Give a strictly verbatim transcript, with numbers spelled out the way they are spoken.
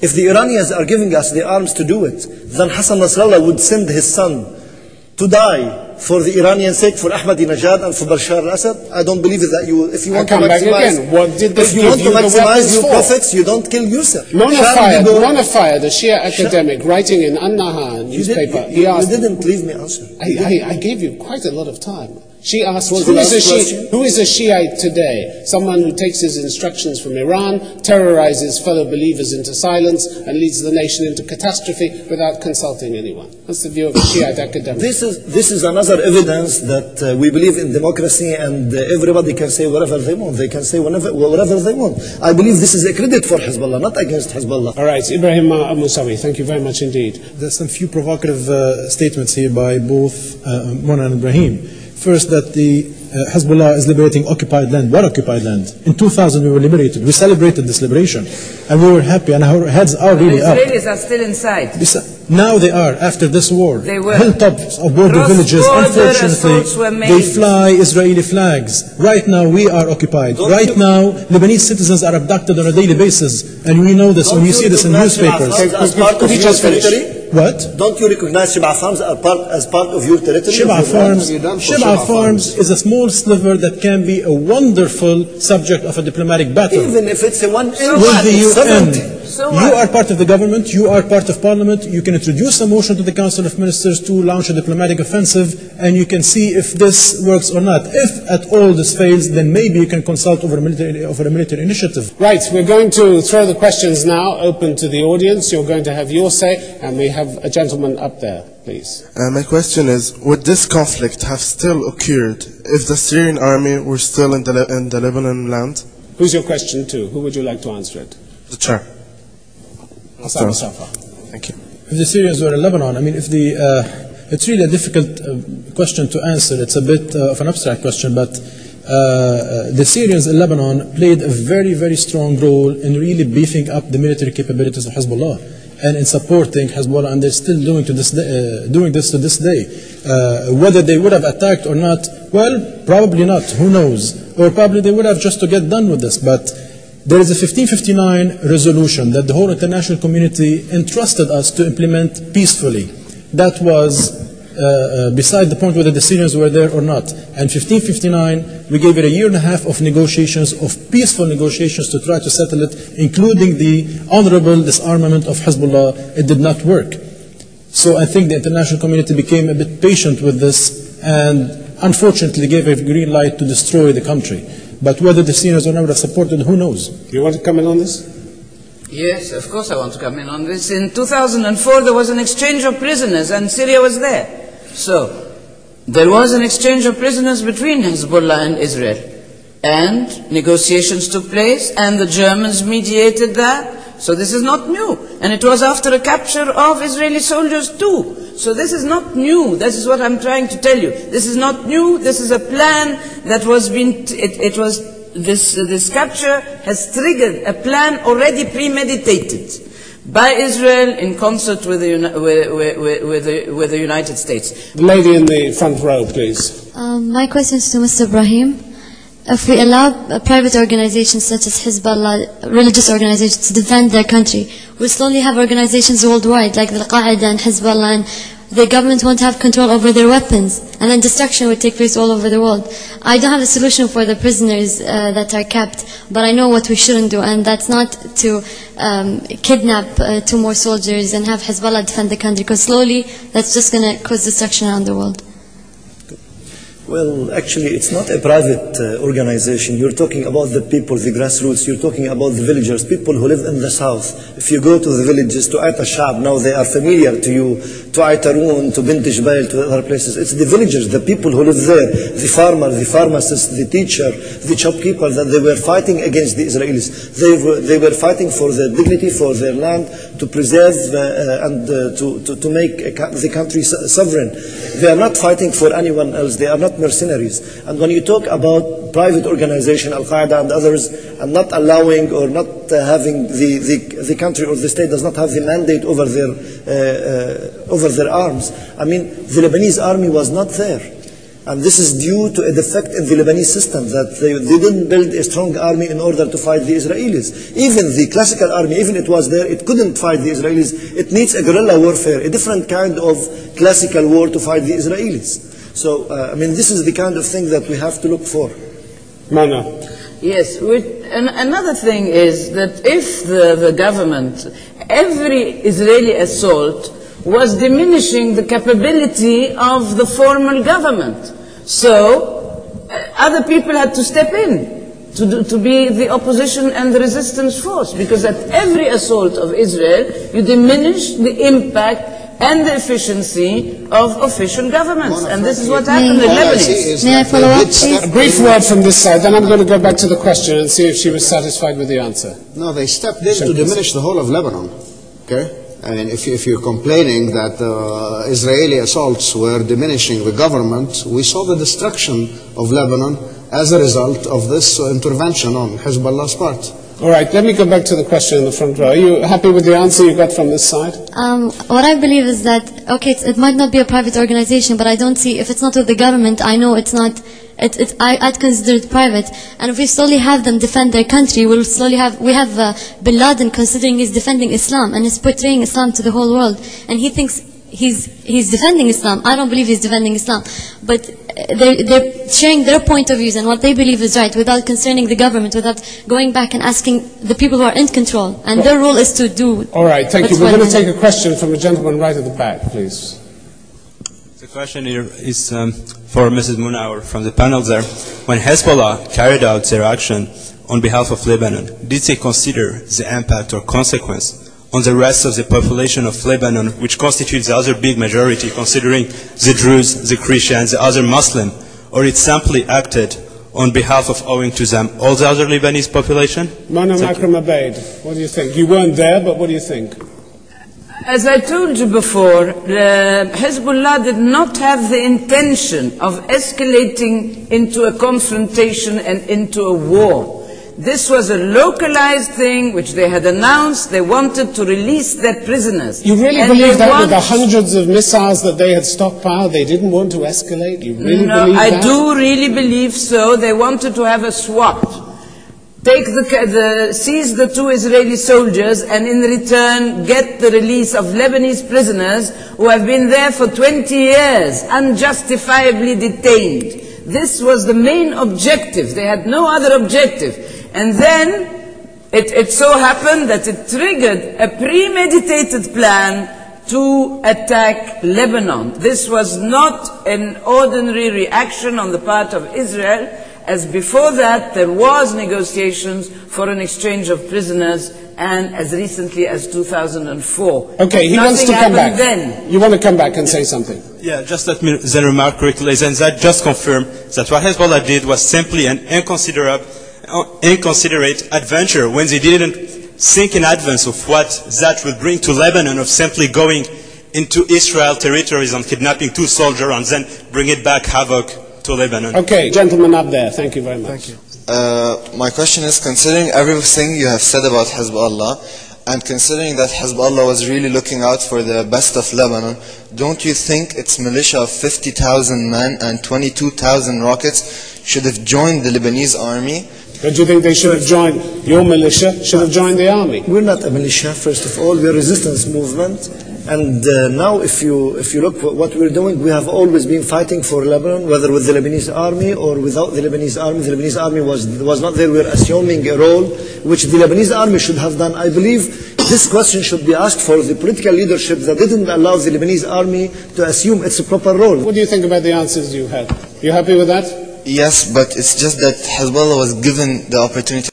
If the Iranians are giving us the arms to do it, then Hassan Nasrallah would send his son to die for the Iranian sake, for Ahmadinejad and for Bashar al-Assad. I don't believe that you, if you want to maximize, what did if you want to maximize your profits, you don't kill yourself. Mona Fayed, Mona Fayed, the Shia academic, writing in An-Nahar newspaper, you, did, you, he asked, you didn't leave me answer. I, I, I gave you quite a lot of time. She asked, who is, a Shi who is a Shiite today? Someone who takes his instructions from Iran, terrorizes fellow believers into silence, and leads the nation into catastrophe without consulting anyone. That's the view of a Shiite academic. This is, this is another evidence that uh, we believe in democracy, and uh, everybody can say whatever they want. They can say whatever, whatever they want. I believe this is a credit for Hezbollah, not against Hezbollah. All right, Ibrahim Musawi, thank you very much indeed. There's some few provocative uh, statements here by both uh, Mona and Ibrahim. First, that the uh, Hezbollah is liberating occupied land. What occupied land? In two thousand we were liberated. We celebrated this liberation. And we were happy, and our heads are really the Israelis up. are still inside. Now they are, after this war. They were. Hilltops of border villages, unfortunately, they fly Israeli flags. Right now we are occupied. Don't right you, now, Lebanese citizens are abducted on a daily basis. And we know this when we see this in newspapers. As part of your territory? What? Don't you recognize Shib'a Farms as part, as part of your territory? Shib'a Farms, Shib'a Farms is a small sliver that can be a wonderful subject of a diplomatic battle. Even if it's a one inch with the U N. So you are part of the government, you are part of parliament, you can introduce a motion to the Council of Ministers to launch a diplomatic offensive, and you can see if this works or not. If at all this fails, then maybe you can consult over a military, over a military initiative. Right, we're going to throw the questions now open to the audience. You're going to have your say, and we have a gentleman up there, please. Uh, my question is, would this conflict have still occurred if the Syrian army were still in the, in the Lebanon land? Who's your question to? Who would you like to answer it? The chair. Hassan Musafa. Thank you. If the Syrians were in Lebanon, I mean, if the, uh, it's really a difficult uh, question to answer. It's a bit uh, of an abstract question, but uh, the Syrians in Lebanon played a very, very strong role in really beefing up the military capabilities of Hezbollah and in supporting Hezbollah, and they're still doing to this day, uh, doing this to this day. Uh, whether they would have attacked or not, well, probably not. Who knows? Or probably they would have just to get done with this, but. There is a fifteen fifty-nine resolution that the whole international community entrusted us to implement peacefully. That was uh, uh, beside the point whether the Syrians were there or not. And fifteen fifty-nine, we gave it a year and a half of negotiations, of peaceful negotiations to try to settle it, including the honorable disarmament of Hezbollah. It did not work. So I think the international community became a bit patient with this and unfortunately gave a green light to destroy the country. But whether the Syrians or not would have supported, who knows? You want to come in on this? Yes, of course I want to come in on this. In two thousand four, there was an exchange of prisoners, and Syria was there. So, there was an exchange of prisoners between Hezbollah and Israel. And negotiations took place, and the Germans mediated that. So this is not new. And it was after a capture of Israeli soldiers too. So this is not new. This is what I'm trying to tell you. This is not new. This is a plan that was being, t it, it was, this, uh, this capture has triggered a plan already premeditated by Israel in concert with the, with, with, with, the, with the United States. The lady in the front row, please. Um, my question is to Mister Ibrahim. If we allow uh, private organizations such as Hezbollah, religious organizations, to defend their country, we'll slowly have organizations worldwide like the Al-Qaeda and Hezbollah, and the government won't have control over their weapons, and then destruction would take place all over the world. I don't have a solution for the prisoners uh, that are kept, but I know what we shouldn't do, and that's not to um, kidnap uh, two more soldiers and have Hezbollah defend the country, because slowly that's just going to cause destruction around the world. Well, actually, it's not a private uh, organization. You're talking about the people, the grassroots. You're talking about the villagers, people who live in the south. If you go to the villages, to Ait al-Shab, now they are familiar to you, to Aitarun, to Bint Jbail, to other places. It's the villagers, the people who live there, the farmer, the pharmacist, the teacher, the shopkeeper, that they were fighting against the Israelis. They were, they were fighting for their dignity, for their land, to preserve uh, and uh, to, to, to make the country sovereign. They are not fighting for anyone else. They are not mercenaries. And when you talk about private organization, Al-Qaeda and others, and not allowing or not uh, having the, the, the country or the state does not have the mandate over their, uh, uh, over their arms. I mean, the Lebanese army was not there. And this is due to a defect in the Lebanese system, that they, they didn't build a strong army in order to fight the Israelis. Even the classical army, even it was there, it couldn't fight the Israelis. It needs a guerrilla warfare, a different kind of classical war to fight the Israelis. So, uh, I mean, this is the kind of thing that we have to look for. Mana. Yes, which, and another thing is that if the, the government, every Israeli assault was diminishing the capability of the formal government. So, uh, other people had to step in to, do, to be the opposition and the resistance force, because at every assault of Israel, you diminish the impact and the efficiency of official governments. And this is what happened in Lebanese. May I follow up, please? A brief word from this side, then I'm going to go back to the question and see if she was satisfied with the answer. No, they stepped in to diminish the whole of Lebanon. Okay? I mean, if, if you're complaining that uh, Israeli assaults were diminishing the government, we saw the destruction of Lebanon as a result of this uh, intervention on Hezbollah's part. All right, let me go back to the question in the front row. Are you happy with the answer you got from this side? Um, what I believe is that, okay, it's, it might not be a private organization, but I don't see, if it's not with the government, I know it's not, it, it, I, I'd consider it private. And if we slowly have them defend their country, we'll slowly have, we have uh, Bin Laden considering he's defending Islam and he's portraying Islam to the whole world. And he thinks he's, he's defending Islam. I don't believe he's defending Islam. But they're, they're sharing their point of views and what they believe is right without concerning the government, without going back and asking the people who are in control. And their role is to do. All right, thank you. We're going to take a question from a gentleman right at the back, please. The question here is um, for Missus Munawar from the panel there. When Hezbollah carried out their action on behalf of Lebanon, did they consider the impact or consequence on the rest of the population of Lebanon, which constitutes the other big majority, considering the Druze, the Christians, the other Muslim, or it simply acted on behalf of owing to them all the other Lebanese population? Mana Makram Abaid, what do you think? You weren't there, but what do you think? As I told you before, uh, Hezbollah did not have the intention of escalating into a confrontation and into a war. This was a localized thing which they had announced. They wanted to release their prisoners. You really and believe that want... with the hundreds of missiles that they had stockpiled, they didn't want to escalate? You really no, believe I that? I do really believe so. They wanted to have a swap. Take the, the, seize the two Israeli soldiers and in return get the release of Lebanese prisoners who have been there for twenty years, unjustifiably detained. This was the main objective. They had no other objective. And then it, it so happened that it triggered a premeditated plan to attack Lebanon. This was not an ordinary reaction on the part of Israel, as before that there was negotiations for an exchange of prisoners, and as recently as two thousand four. Okay, he Nothing wants to come back. Then. You want to come back and say something? Yeah, just let me then remark quickly, then that just confirmed that what Hezbollah did was simply an inconsiderate, inconsiderate adventure when they didn't think in advance of what that would bring to Lebanon, of simply going into Israel territories and kidnapping two soldiers and then bring it back havoc to Lebanon. Okay, gentleman up there, thank you very much. Thank you. Uh, my question is, considering everything you have said about Hezbollah, and considering that Hezbollah was really looking out for the best of Lebanon, don't you think its militia of fifty thousand men and twenty-two thousand rockets should have joined the Lebanese army? Don't you think they should have joined, your militia should have joined the army? We're not a militia, first of all. We're a resistance movement. And uh, now if you, if you look at what we're doing, we have always been fighting for Lebanon, whether with the Lebanese army or without the Lebanese army. The Lebanese army was, was not there. We're assuming a role which the Lebanese army should have done. I believe this question should be asked for the political leadership that didn't allow the Lebanese army to assume its proper role. What do you think about the answers you had? You happy with that? Yes, but it's just that Hezbollah was given the opportunity